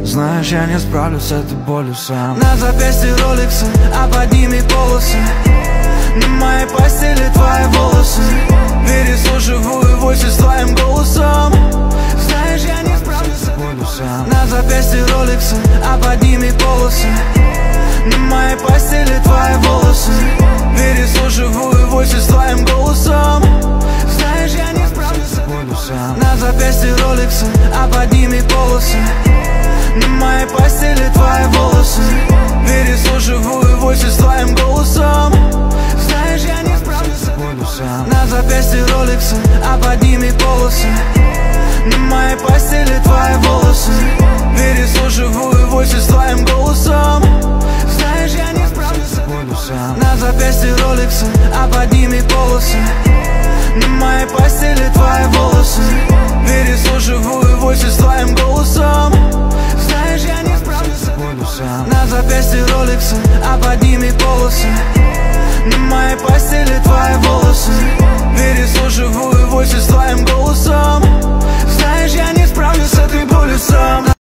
Знаешь, я не справлюсь с этой болью сам. На запястье роликсы, а под ними полосы. На моей постели твои волосы. Переслушиваю voices с твоим голосом. Знаешь, я не справлюсь с этой болью сам. На запястье роликсы, а под ними полосы. На моей постели твои волосы. Переслушиваю voices с твоим голосом. Знаешь, я не справлюсь с этой болью сам. На запястье роликсы, а под ними полосы. На моей постели твои волосы. Переслушиваю voices с твоим голосом. Знаешь, я не справлюсь с этой болью сам. На запястье роликсы, а под ними полосы. На моей постели твои волосы. Переслушиваю voices с твоим голосом. Знаешь, я не справлюсь с этой болью сам. На запястье роликсы, а под ними полосы. На моей постели твои волосы. Переслушиваю voices с твоим голосом. Знаешь, я не справлюсь с этой болью сам. На запястье роликсы, а под ними полосы. На моей постели твои волосы. Переслушиваю voices с твоим голосом. Знаешь, я не справлюсь с этой болью сам.